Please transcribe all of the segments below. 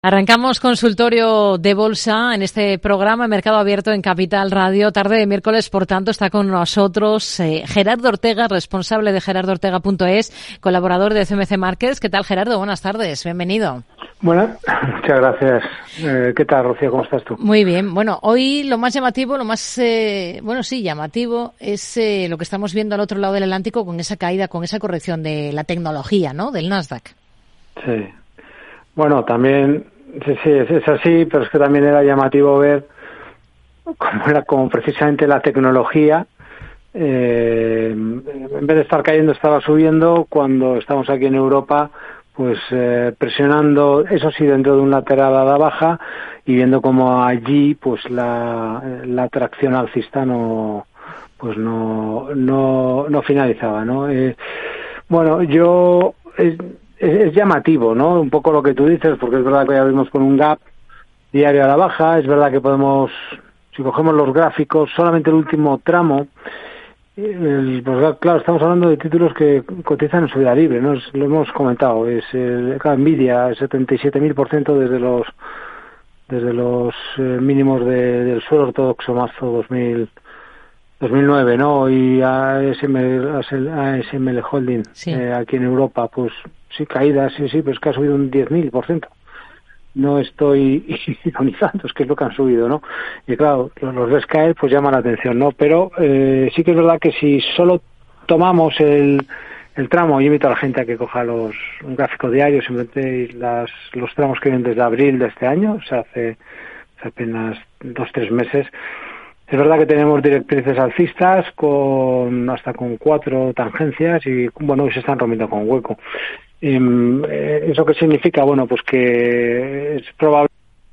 Arrancamos consultorio de bolsa en este programa Mercado Abierto en Capital Radio. Tarde de miércoles, por tanto, está con nosotros Gerardo Ortega, responsable de gerardoortega.es, colaborador de CMC Markets. ¿Qué tal, Gerardo? Buenas tardes, bienvenido. Bueno, muchas gracias. ¿Qué tal, Rocío? ¿Cómo estás tú? Muy bien. Bueno, hoy lo más llamativo, llamativo es lo que estamos viendo al otro lado del Atlántico con esa caída, con esa corrección de la tecnología, ¿no? Del Nasdaq. Sí. Bueno, también, sí, es así, pero es que también era llamativo ver cómo precisamente la tecnología, en vez de estar cayendo, estaba subiendo cuando estamos aquí en Europa, pues presionando, eso sí, dentro de un lateral a la baja y viendo cómo allí, pues la tracción alcista no finalizaba, ¿no? Es llamativo, ¿no? Un poco lo que tú dices, porque es verdad que ya vimos con un gap diario a la baja, es verdad que podemos, si cogemos los gráficos, solamente el último tramo, pues claro, estamos hablando de títulos que cotizan en subida libre, ¿no? Lo hemos comentado, Nvidia, 77.000% desde los mínimos del suelo ortodoxo marzo 2009, ¿no? Y ASML Holding, sí. Aquí en Europa, pues sí, caídas, sí, pero es que ha subido un 10.000%. No estoy ironizando, es que es lo que han subido, ¿no? Y claro, los ves caer, pues llama la atención, ¿no? Pero sí que es verdad que si solo tomamos el tramo, yo invito a la gente a que coja un gráfico diario, simplemente los tramos que vienen desde abril de este año, o sea, hace apenas 2-3 meses. Es verdad que tenemos directrices alcistas hasta con 4 tangencias y, bueno, se están rompiendo con hueco. ¿Eso qué significa? Bueno, pues que es probable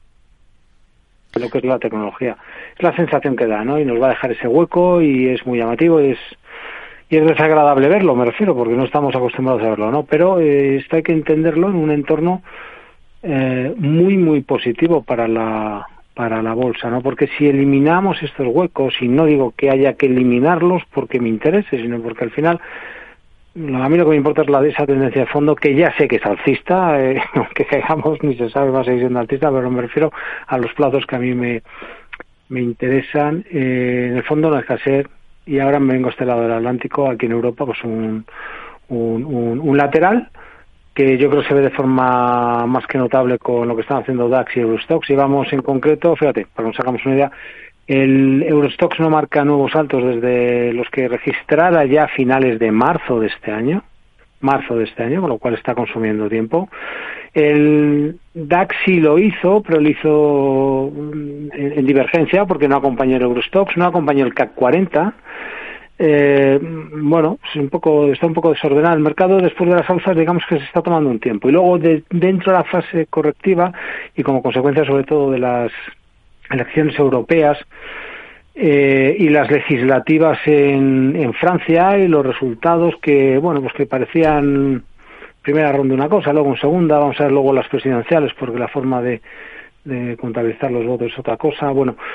lo que es la tecnología. Es la sensación que da, ¿no? Y nos va a dejar ese hueco y es muy llamativo y es desagradable verlo, me refiero, porque no estamos acostumbrados a verlo, ¿no? Pero esto hay que entenderlo en un entorno muy, muy positivo para la bolsa, ¿no? Porque si eliminamos estos huecos, y no digo que haya que eliminarlos porque me interese, sino porque al final a mí lo que me importa es esa tendencia de fondo, que ya sé que es alcista, aunque caigamos ni se sabe, va a seguir siendo alcista, pero me refiero a los plazos que a mí me interesan. En el fondo no deja de ser, y ahora me vengo a este lado del Atlántico, aquí en Europa, pues un lateral que yo creo que se ve de forma más que notable con lo que están haciendo DAX y Eurostoxx. Y vamos en concreto, fíjate, para que nos hagamos una idea, el Eurostoxx no marca nuevos altos desde los que registrara ya a finales de marzo de este año, con lo cual está consumiendo tiempo. El DAX sí lo hizo, pero lo hizo en divergencia porque no acompañó el Eurostoxx, no acompañó el CAC 40. Está un poco desordenado el mercado después de las alzas, digamos que se está tomando un tiempo, y luego dentro de la fase correctiva y como consecuencia sobre todo de las elecciones europeas y las legislativas en Francia, y los resultados que parecían primera ronda una cosa, luego en segunda, vamos a ver luego las presidenciales, porque la forma de contabilizar los votos es otra cosa.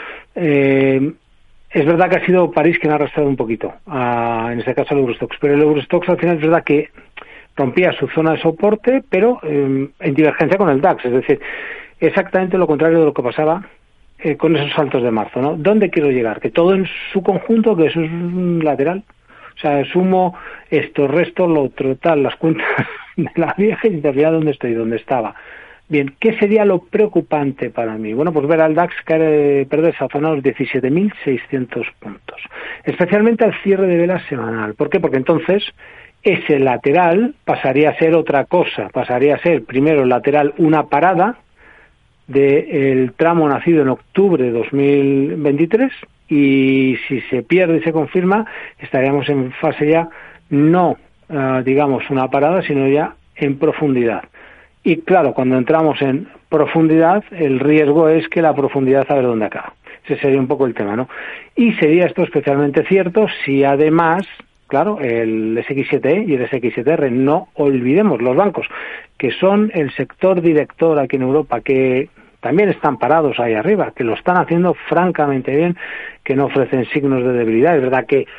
Es verdad que ha sido París quien ha arrastrado un poquito, en este caso el Eurostoxx, pero el Eurostoxx al final es verdad que rompía su zona de soporte, pero en divergencia con el DAX, es decir, exactamente lo contrario de lo que pasaba con esos saltos de marzo, ¿no? ¿Dónde quiero llegar? Que todo en su conjunto, que eso es un lateral, o sea, sumo esto, resto, lo otro, tal, las cuentas de la vieja y al final dónde estaba. Bien, ¿qué sería lo preocupante para mí? Bueno, pues ver al DAX perder esa zona de los 17.600 puntos, especialmente al cierre de vela semanal. ¿Por qué? Porque entonces ese lateral pasaría a ser otra cosa, pasaría a ser primero el lateral una parada del tramo nacido en octubre de 2023, y si se pierde y se confirma, estaríamos en fase ya no, digamos, una parada, sino ya en profundidad. Y claro, cuando entramos en profundidad, el riesgo es que la profundidad a ver dónde acaba. Ese sería un poco el tema, ¿no? Y sería esto especialmente cierto si además, claro, el SX7E y el SX7R, no olvidemos los bancos, que son el sector director aquí en Europa, que también están parados ahí arriba, que lo están haciendo francamente bien, que no ofrecen signos de debilidad. Es verdad que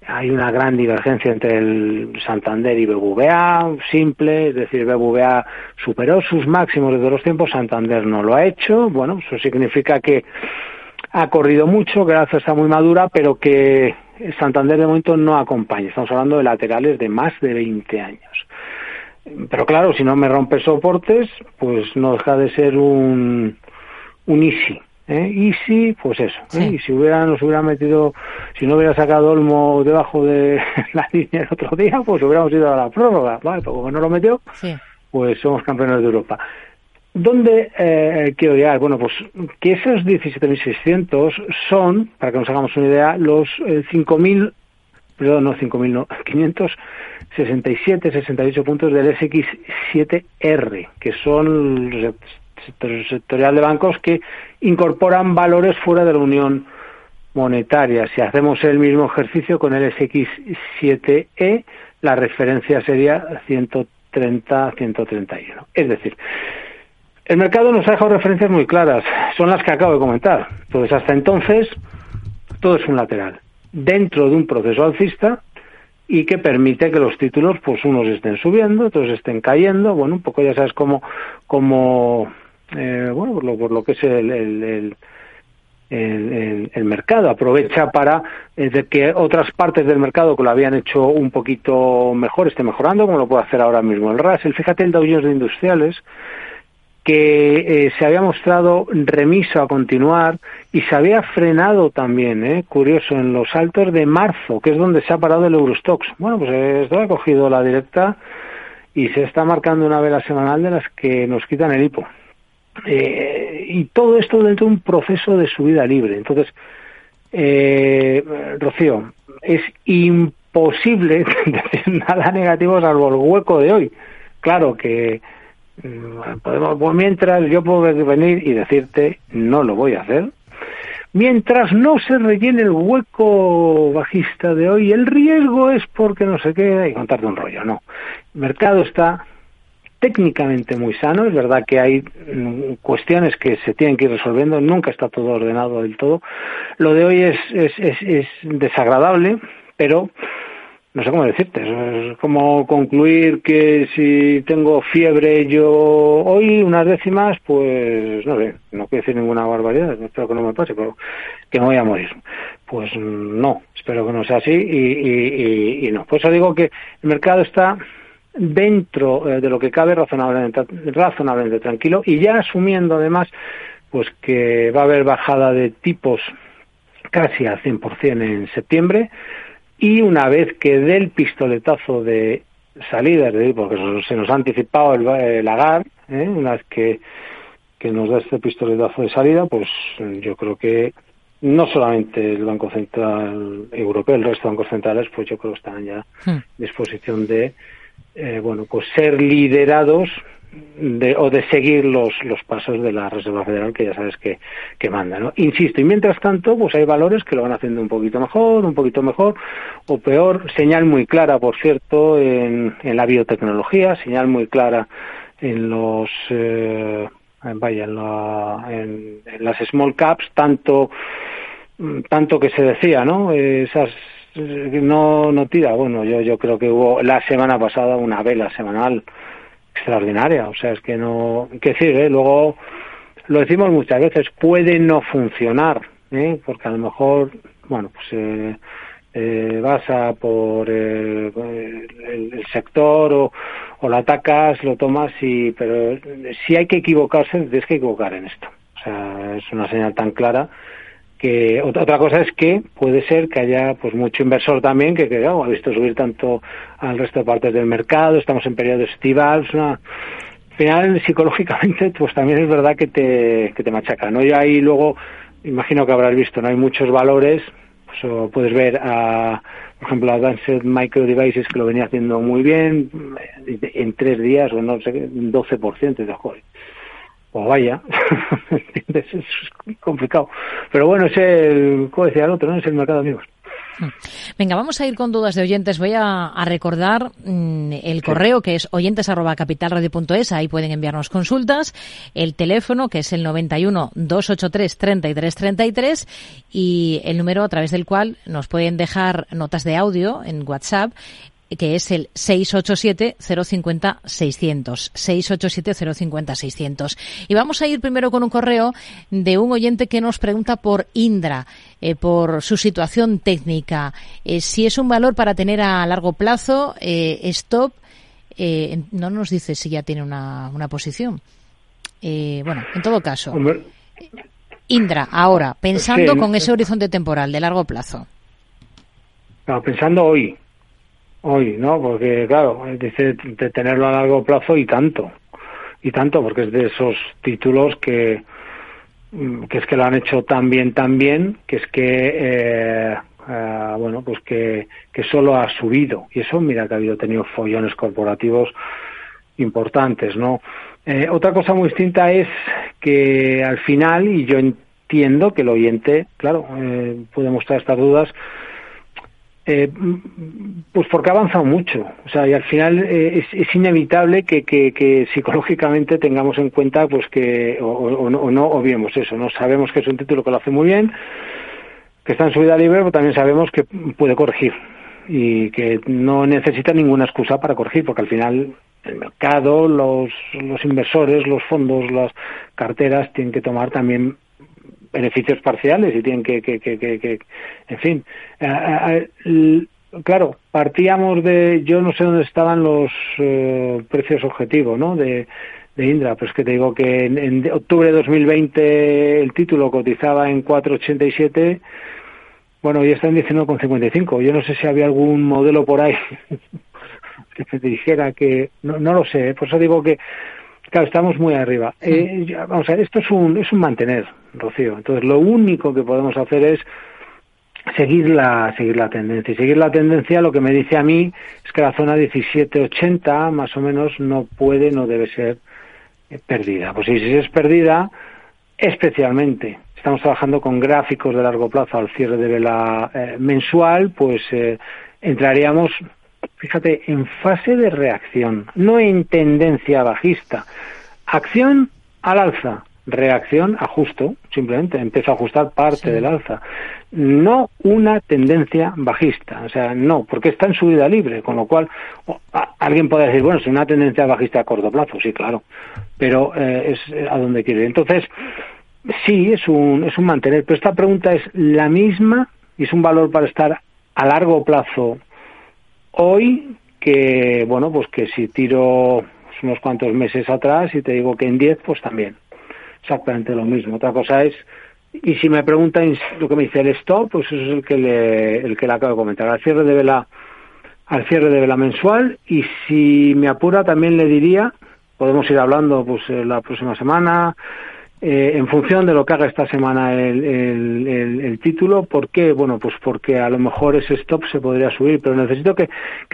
hay una gran divergencia entre el Santander y BBVA, simple, es decir, BBVA superó sus máximos de todos los tiempos, Santander no lo ha hecho. Bueno, eso significa que ha corrido mucho, que la alza está muy madura, pero que Santander de momento no acompaña. Estamos hablando de laterales de más de 20 años. Pero claro, si no me rompe soportes, pues no deja de ser un easy. Easy, pues eso. Sí. Y si nos hubiera metido, si no hubiera sacado Olmo debajo de la línea el otro día, pues hubiéramos ido a la prórroga, ¿vale? Pero como no lo metió, sí, pues somos campeones de Europa. ¿Dónde quiero llegar? Bueno, pues que esos 17.600 son, para que nos hagamos una idea, los 567, 68 puntos del SX7R, que son el sectorial de bancos que incorporan valores fuera de la Unión Monetaria. Si hacemos el mismo ejercicio con el SX7E, la referencia sería 130, 131. Es decir, el mercado nos ha dejado referencias muy claras, son las que acabo de comentar. Entonces, hasta entonces, todo es un lateral, dentro de un proceso alcista y que permite que los títulos, pues unos estén subiendo, otros estén cayendo. Bueno, un poco ya sabes cómo por lo que es el mercado aprovecha para de que otras partes del mercado que lo habían hecho un poquito mejor esté mejorando, como lo puede hacer ahora mismo el Russell. Fíjate el Dow Jones de Industriales, que se había mostrado remiso a continuar y se había frenado también, curioso, en los altos de marzo, que es donde se ha parado el Eurostoxx. Bueno, pues esto ha cogido la directa y se está marcando una vela semanal de las que nos quitan el hipo. Y todo esto dentro de un proceso de subida libre. Entonces, Rocío, es imposible decir nada negativo salvo el hueco de hoy. Claro que podemos, mientras yo puedo venir y decirte, no lo voy a hacer. Mientras no se rellene el hueco bajista de hoy, el riesgo es porque no sé qué, y contarte un rollo, no. El mercado está técnicamente muy sano, es verdad que hay cuestiones que se tienen que ir resolviendo, nunca está todo ordenado del todo. Lo de hoy es desagradable, pero no sé cómo decirte, es como concluir que si tengo fiebre yo hoy unas décimas, pues no sé, no quiero decir ninguna barbaridad, espero que no me pase, pero que me voy a morir. Pues no, espero que no sea así y no. Por eso digo que el mercado está dentro de lo que cabe razonablemente tranquilo, y ya asumiendo además pues que va a haber bajada de tipos casi al 100% en septiembre, y una vez que dé el pistoletazo de salida, porque se nos ha anticipado el Lagarde, una vez que nos da este pistoletazo de salida, pues yo creo que no solamente el Banco Central Europeo, el resto de bancos centrales, pues yo creo que están ya en disposición de pues ser liderados o de seguir los pasos de la Reserva Federal, que ya sabes que manda, ¿no? Insisto, y mientras tanto, pues hay valores que lo van haciendo un poquito mejor o peor. Señal muy clara, por cierto, en la biotecnología, señal muy clara en los en las small caps, tanto que se decía, ¿no? Esas no tira. Bueno, yo creo que hubo la semana pasada una vela semanal extraordinaria, o sea, es que no, qué decir, luego lo decimos muchas veces, puede no funcionar, porque a lo mejor, bueno, pues vas a por el sector o lo atacas, lo tomas, pero si hay que equivocarse, tienes que equivocar en esto, o sea, es una señal tan clara que otra cosa es que puede ser que haya pues mucho inversor también que ha visto subir tanto al resto de partes del mercado, estamos en periodo estival, al final psicológicamente pues también es verdad que te machaca, ¿no? Y ahí luego imagino que habrás visto, no hay muchos valores, pues, puedes ver por ejemplo Advanced Micro Devices, que lo venía haciendo muy bien en 3 días o no sé, 12%, de joder. Pues vaya, ¿entiendes? Es complicado. Pero bueno, como decía el otro, ¿no? Es el mercado, amigos. Venga, vamos a ir con dudas de oyentes. Voy a recordar el correo, que es oyentes@capitalradio.es. Ahí pueden enviarnos consultas. El teléfono, que es el 91 283 33 33, y el número a través del cual nos pueden dejar notas de audio en WhatsApp, que es el 687-050-600. 687-050-600. Y vamos a ir primero con un correo de un oyente que nos pregunta por Indra, por su situación técnica, si es un valor para tener a largo plazo, stop, no nos dice si ya tiene una posición. Bueno, en todo caso, Indra, ahora, pensando con ese horizonte temporal de largo plazo. No, pensando hoy, ¿no? Porque, claro, dice de tenerlo a largo plazo y tanto, porque es de esos títulos que es que lo han hecho tan bien, que es que, bueno, pues que solo ha subido. Y eso, mira, que ha tenido follones corporativos importantes, ¿no? Otra cosa muy distinta es que al final, y yo entiendo que el oyente, claro, puede mostrar estas dudas, pues porque ha avanzado mucho, o sea, y al final es inevitable que psicológicamente tengamos en cuenta pues que o no obviemos eso, no sabemos que es un título que lo hace muy bien, que está en subida libre, pero también sabemos que puede corregir y que no necesita ninguna excusa para corregir, porque al final el mercado, los inversores, los fondos, las carteras tienen que tomar también beneficios parciales y tienen que en fin, claro, partíamos de, yo no sé dónde estaban los precios objetivos, ¿no? de Indra, pues que te digo que en octubre de 2020 el título cotizaba en 4,87, bueno, y está en 19,55. Yo no sé si había algún modelo por ahí que te dijera que, no lo sé, por eso digo que claro, estamos muy arriba. Vamos a ver, esto es un mantener, Rocío. Entonces, lo único que podemos hacer es seguir la tendencia. Y seguir la tendencia, lo que me dice a mí es que la zona 17,80, más o menos, no debe ser perdida. Pues si es perdida, especialmente, estamos trabajando con gráficos de largo plazo al cierre de vela mensual, pues entraríamos, fíjate, en fase de reacción, no en tendencia bajista. Acción al alza, reacción ajusto, simplemente empiezo a ajustar parte del alza. No una tendencia bajista, o sea, no, porque está en subida libre, con lo cual alguien puede decir, bueno, es una tendencia bajista a corto plazo, sí, claro, pero es a donde quiere ir. Entonces, sí, es un mantener, pero esta pregunta es la misma y es un valor para estar a largo plazo hoy que, bueno, pues que si tiro unos cuantos meses atrás y te digo que en 10, pues también, exactamente lo mismo. Otra cosa es, y si me preguntan lo que me dice el stop, pues eso es el que le acabo de comentar, al cierre de vela mensual, y si me apura también le diría, podemos ir hablando pues la próxima semana, en función de lo que haga esta semana el título. ¿Por qué? Bueno, pues porque a lo mejor ese stop se podría subir, pero necesito que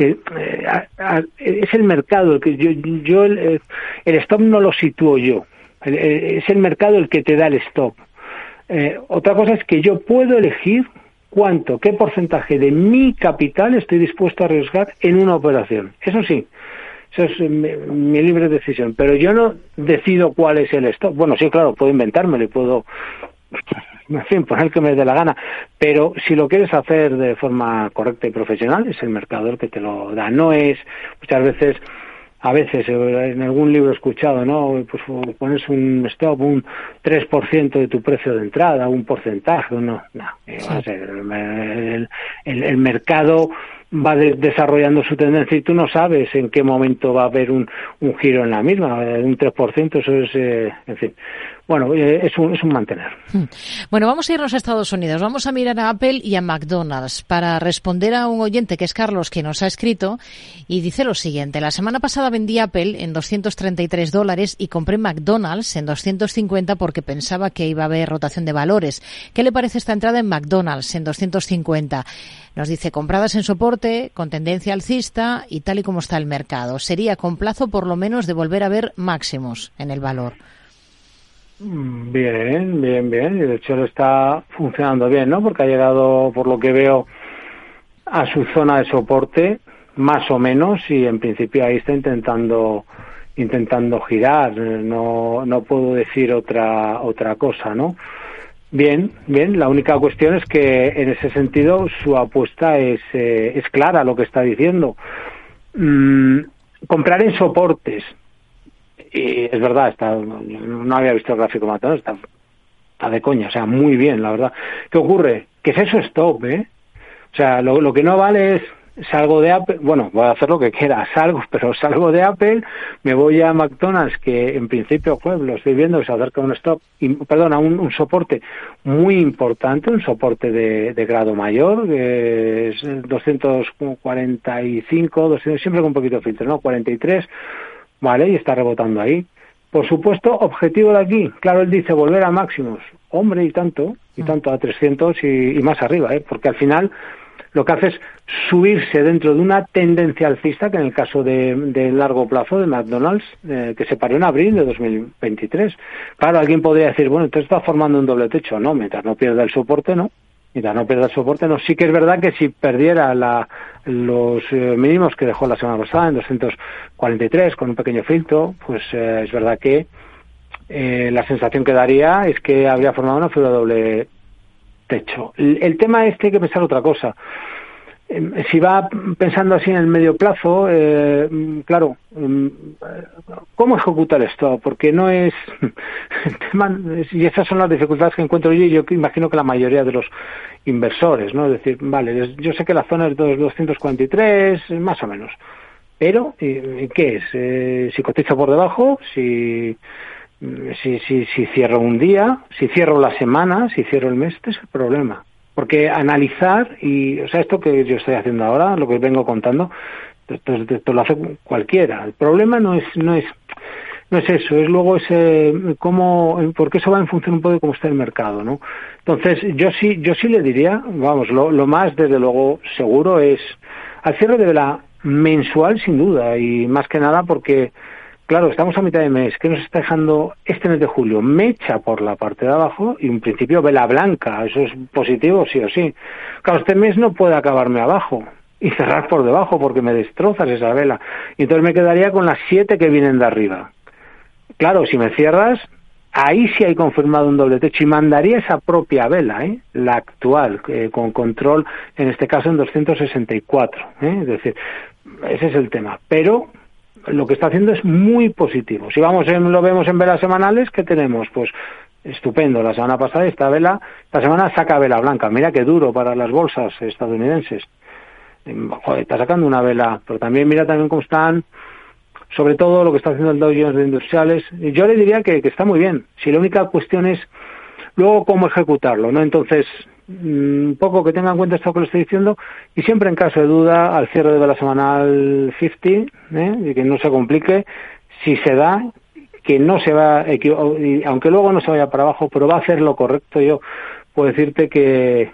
es el mercado el que yo el stop no lo sitúo yo, es el mercado el que te da el stop. Otra cosa es que yo puedo elegir qué porcentaje de mi capital estoy dispuesto a arriesgar en una operación. Eso sí, eso es mi libre decisión, pero yo no decido cuál es el stop. Bueno, sí, claro, puedo inventármelo y puedo, en fin, poner que me dé la gana, pero si lo quieres hacer de forma correcta y profesional, es el mercado el que te lo da. No es, a veces, en algún libro he escuchado, ¿no? Pues pones un stop, un 3% de tu precio de entrada, un porcentaje, no. El mercado va desarrollando su tendencia y tú no sabes en qué momento va a haber un giro en la misma, un 3%, eso es, en fin. Bueno, es un mantener. Bueno, vamos a irnos a Estados Unidos. Vamos a mirar a Apple y a McDonald's para responder a un oyente que es Carlos, que nos ha escrito y dice lo siguiente. La semana pasada vendí Apple en $233 y compré McDonald's en 250 porque pensaba que iba a haber rotación de valores. ¿Qué le parece esta entrada en McDonald's en 250? Nos dice, compradas en soporte, con tendencia alcista y tal y como está el mercado. Sería con plazo por lo menos de volver a ver máximos en el valor. Bien. Y de hecho lo está funcionando bien, ¿no? Porque ha llegado, por lo que veo, a su zona de soporte, más o menos, y en principio ahí está intentando girar. No puedo decir otra cosa, ¿no? Bien, la única cuestión es que en ese sentido su apuesta es clara, lo que está diciendo. Comprar en soportes, y es verdad, no había visto el gráfico matador, está de coña, o sea, muy bien, la verdad. ¿Qué ocurre? Que es eso stop, O sea, lo que no vale es salgo de Apple, bueno, voy a hacer lo que quiera, salgo de Apple, me voy a McDonald's, que en principio, pues, lo estoy viendo, se acerca a un stop, a un soporte muy importante, un soporte de grado mayor, que es 245, 200, siempre con un poquito de filtro, ¿no? 43, vale, y está rebotando ahí. Por supuesto, objetivo de aquí, claro, él dice volver a máximos, hombre, y tanto, a 300 y más arriba, porque al final lo que hace es subirse dentro de una tendencia alcista, que en el caso de largo plazo de McDonald's, que se paró en abril de 2023. Claro, alguien podría decir, bueno, entonces está formando un doble techo. No, mientras no pierda el soporte, no. Sí que es verdad que si perdiera los mínimos que dejó la semana pasada, en 243, con un pequeño filtro, pues es verdad que la sensación que daría es que habría formado una figura doble techo. El tema hay que pensar otra cosa. Si va pensando así en el medio plazo, claro, ¿cómo ejecutar esto? Porque no es y esas son las dificultades que encuentro yo, y yo imagino que la mayoría de los inversores, ¿no? Es decir, vale, yo sé que la zona es 243, más o menos, pero ¿qué es? Si cotiza por debajo, si cierro un día, si cierro la semana, si cierro el mes, este es el problema. Porque analizar, esto que yo estoy haciendo ahora, lo que vengo contando, esto lo hace cualquiera. El problema no es eso, es luego porque eso va en función un poco de cómo está el mercado, ¿no? Entonces, yo sí le diría, vamos, lo más, desde luego, seguro es al cierre de vela mensual, sin duda, y más que nada porque, claro, estamos a mitad de mes. ¿Qué nos está dejando este mes de julio? Mecha por la parte de abajo y en principio vela blanca. Eso es positivo, sí o sí. Claro, este mes no puede acabarme abajo y cerrar por debajo porque me destrozas esa vela. Y entonces me quedaría con las 7 que vienen de arriba. Claro, si me cierras, ahí sí hay confirmado un doble techo y mandaría esa propia vela, la actual, con control, en este caso en 264. Es decir, ese es el tema. Pero lo que está haciendo es muy positivo. Si lo vemos en velas semanales, ¿qué tenemos? Pues estupendo. La semana pasada esta semana saca vela blanca. Mira qué duro para las bolsas estadounidenses. Joder, está sacando una vela, pero también mira cómo están, sobre todo lo que está haciendo el Dow Jones de industriales. Yo le diría que está muy bien. Si la única cuestión es luego cómo ejecutarlo, ¿no? Entonces, un poco que tenga en cuenta esto que le estoy diciendo, y siempre en caso de duda, al cierre de vela semanal 50, y que no se complique, si se da, que no se va, aunque luego no se vaya para abajo, pero va a hacer lo correcto. Yo puedo decirte que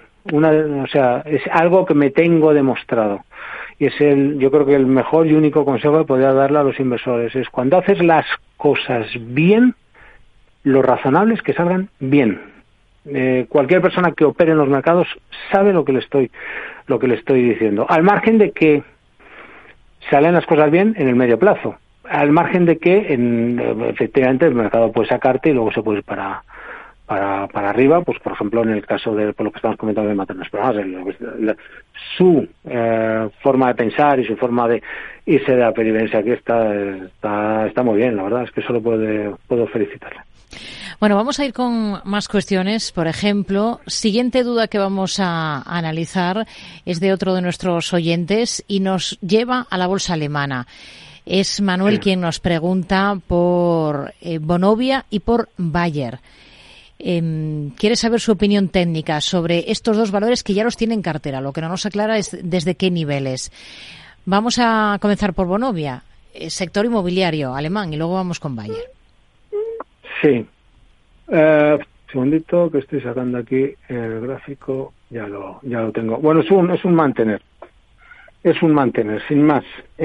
es algo que me tengo demostrado, y yo creo que el mejor y único consejo que podría darle a los inversores es: cuando haces las cosas bien, lo razonable es que salgan bien. Cualquier persona que opere en los mercados sabe lo que le estoy diciendo, al margen de que salen las cosas bien en el medio plazo, al margen de que efectivamente el mercado puede sacarte y luego se puede ir para arriba, pues por ejemplo en el caso de por lo que estamos comentando de Maternas Programas, su forma de pensar y su forma de irse de la perivencia aquí está muy bien, la verdad es que solo puedo felicitarle. Bueno, vamos a ir con más cuestiones. Por ejemplo, siguiente duda que vamos a analizar es de otro de nuestros oyentes y nos lleva a la bolsa alemana. Es Manuel quien nos pregunta por Vonovia y por Bayer. Quiere saber su opinión técnica sobre estos dos valores que ya los tiene en cartera. Lo que no nos aclara es desde qué niveles. Vamos a comenzar por Vonovia, sector inmobiliario alemán, y luego vamos con Bayer. Sí. Segundito que estoy sacando aquí el gráfico, ya lo tengo. Bueno, es un mantener. Es un mantener, sin más.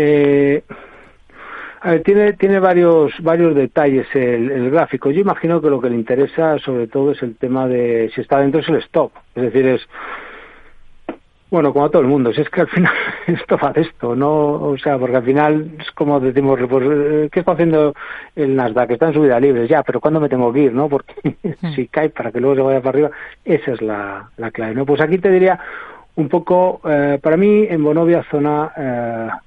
A ver, tiene varios detalles el gráfico. Yo imagino que lo que le interesa sobre todo es el tema de si está dentro es el stop. Es decir, Bueno, como todo el mundo, si es que al final esto va de esto, ¿no? O sea, porque al final es como decimos, pues, ¿qué está haciendo el Nasdaq? Está en subida libre, ya, pero ¿cuándo me tengo que ir, no? Porque si cae para que luego se vaya para arriba, esa es la clave, ¿no? Pues aquí te diría un poco, para mí, en Vonovia, zona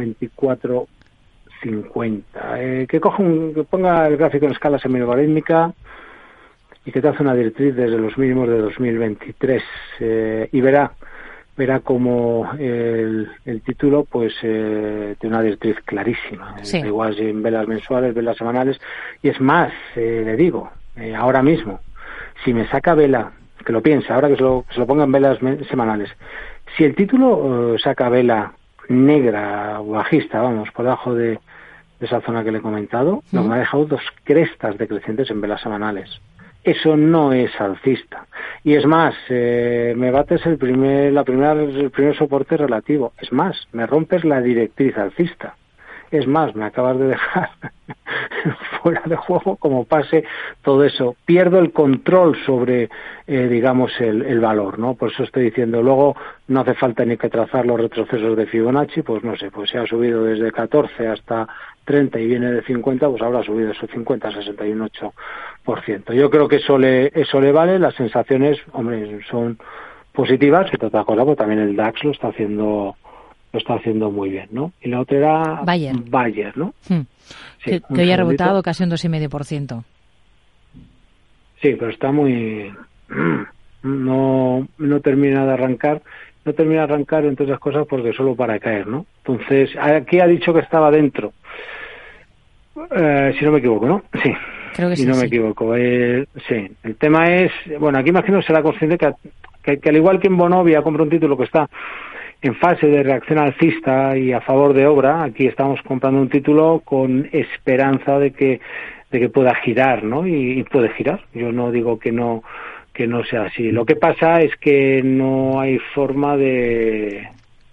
24.50. Que ponga el gráfico en escala semilogarítmica y que te hace una directriz desde los mínimos de 2023 y verá como el título pues tiene una directriz clarísima, sí. Igual en velas mensuales, velas semanales, y es más, le digo, ahora mismo, si me saca vela, que lo piense, ahora que se lo ponga en velas semanales, si el título saca vela negra o bajista, vamos, por debajo de esa zona que le he comentado, lo que me ha dejado 2 crestas decrecientes en velas semanales. Eso no es alcista. Y es más, me bates el primer soporte relativo. Es más, me rompes la directriz alcista. Es más, me acabas de dejar fuera de juego como pase todo eso. Pierdo el control sobre, digamos, el valor, ¿no? Por eso estoy diciendo, luego no hace falta ni que trazar los retrocesos de Fibonacci, pues no sé, pues se ha subido desde 14 hasta 30 y viene de 50, pues ahora ha subido esos 50, 68%. Yo creo que eso le vale, las sensaciones, hombre, son positivas, y otra cosa, pues también el DAX lo está haciendo muy bien, ¿no? Y la otra era Bayer, ¿no? Sí, que hoy ha rebotado casi un 2,5%. Sí, pero está muy... No termina de arrancar, entre otras cosas, porque solo para caer, ¿no? Entonces, aquí ha dicho que estaba dentro. Si no me equivoco, ¿no? Sí. Creo que sí. Si no me equivoco. Sí. El tema es... Bueno, aquí imagino será consciente que al igual que en Vonovia compra un título que está en fase de reacción alcista y a favor de obra, aquí estamos comprando un título con esperanza de que pueda girar, ¿no? Y puede girar. Yo no digo que no sea así. Lo que pasa es que no hay forma de...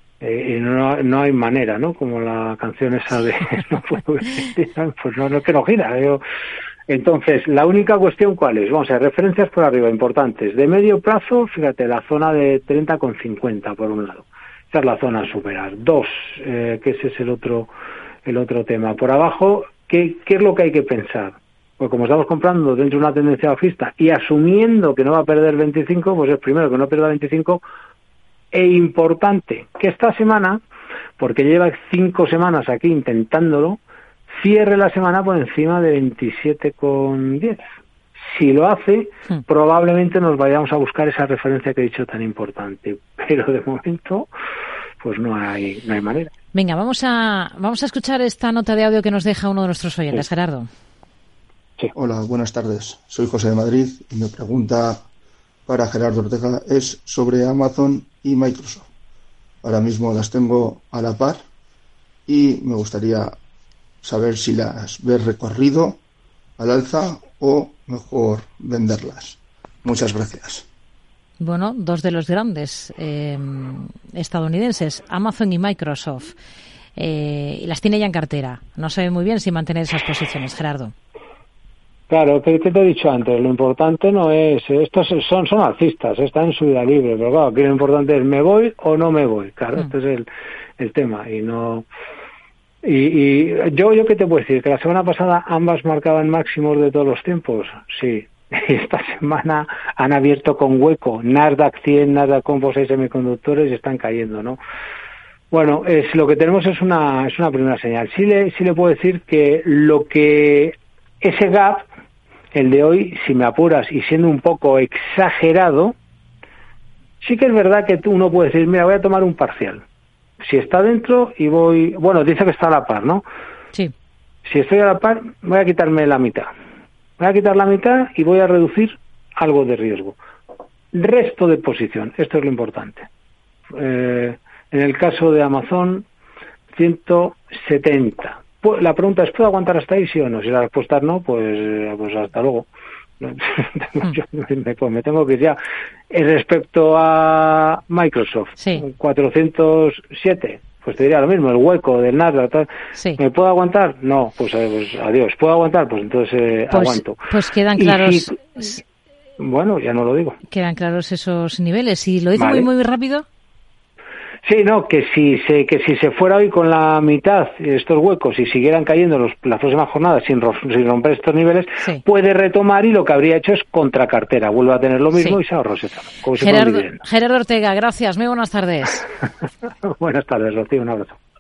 no hay manera, ¿no? Como la canción esa de no puedo girar, pues no es que no gira. Entonces, la única cuestión, ¿cuál es? Vamos a ver, referencias por arriba importantes. De medio plazo, fíjate, la zona de 30,50 por un lado. Esa es la zona a superar. 2, que ese es el otro tema. Por abajo, ¿qué es lo que hay que pensar? Pues como estamos comprando dentro de una tendencia bajista y asumiendo que no va a perder 25, pues es primero que no pierda 25, e importante que esta semana, porque lleva 5 semanas aquí intentándolo, cierre la semana por encima de 27,10. Si lo hace, probablemente nos vayamos a buscar esa referencia que he dicho tan importante. Pero de momento, pues no hay manera. Venga, vamos a escuchar esta nota de audio que nos deja uno de nuestros oyentes, sí. Gerardo. Sí. Hola, buenas tardes. Soy José de Madrid y mi pregunta para Gerardo Ortega es sobre Amazon y Microsoft. Ahora mismo las tengo a la par y me gustaría saber si las ves recorrido al alza o mejor venderlas. Muchas gracias. Bueno, 2 de los grandes estadounidenses, Amazon y Microsoft, y las tiene ya en cartera. No sabe muy bien si mantener esas posiciones, Gerardo. Claro, ¿qué te he dicho antes? Lo importante no es... Estos son alcistas, están en subida libre, pero claro, aquí lo importante es ¿me voy o no me voy? Claro, este es el tema, y no... Y yo qué te puedo decir, que la semana pasada ambas marcaban máximos de todos los tiempos, sí. Esta semana han abierto con hueco, Nasdaq 100, Nasdaq Composite Semiconductores, y están cayendo, ¿no? Bueno, lo que tenemos es una primera señal. Sí le puedo decir que ese gap, el de hoy, si me apuras y siendo un poco exagerado, sí que es verdad que uno puede decir, mira, voy a tomar un parcial. Si está dentro y voy... Bueno, dice que está a la par, ¿no? Sí. Si estoy a la par, voy a quitarme la mitad. Voy a quitar la mitad y voy a reducir algo de riesgo. Resto de posición, esto es lo importante. En el caso de Amazon, 170. La pregunta es, ¿puedo aguantar hasta ahí, sí o no? Si la respuesta es no, pues hasta luego. Yo me tengo que ir ya. Respecto a Microsoft, sí. 407, pues te diría lo mismo, el hueco del Nasdaq. Sí. ¿Me puedo aguantar? No, pues adiós. ¿Puedo aguantar? Pues entonces aguanto. Pues quedan claros. Bueno, ya no lo digo. Quedan claros esos niveles. ¿Y lo hizo muy rápido? Sí, no, que si se fuera hoy con la mitad estos huecos y siguieran cayendo las próximas jornadas sin romper estos niveles, sí, puede retomar, y lo que habría hecho es contracartera, vuelve a tener lo mismo, sí, y se ahorró ese tramo, como Gerardo Ortega, gracias, muy buenas tardes. Buenas tardes, Rocío, un abrazo.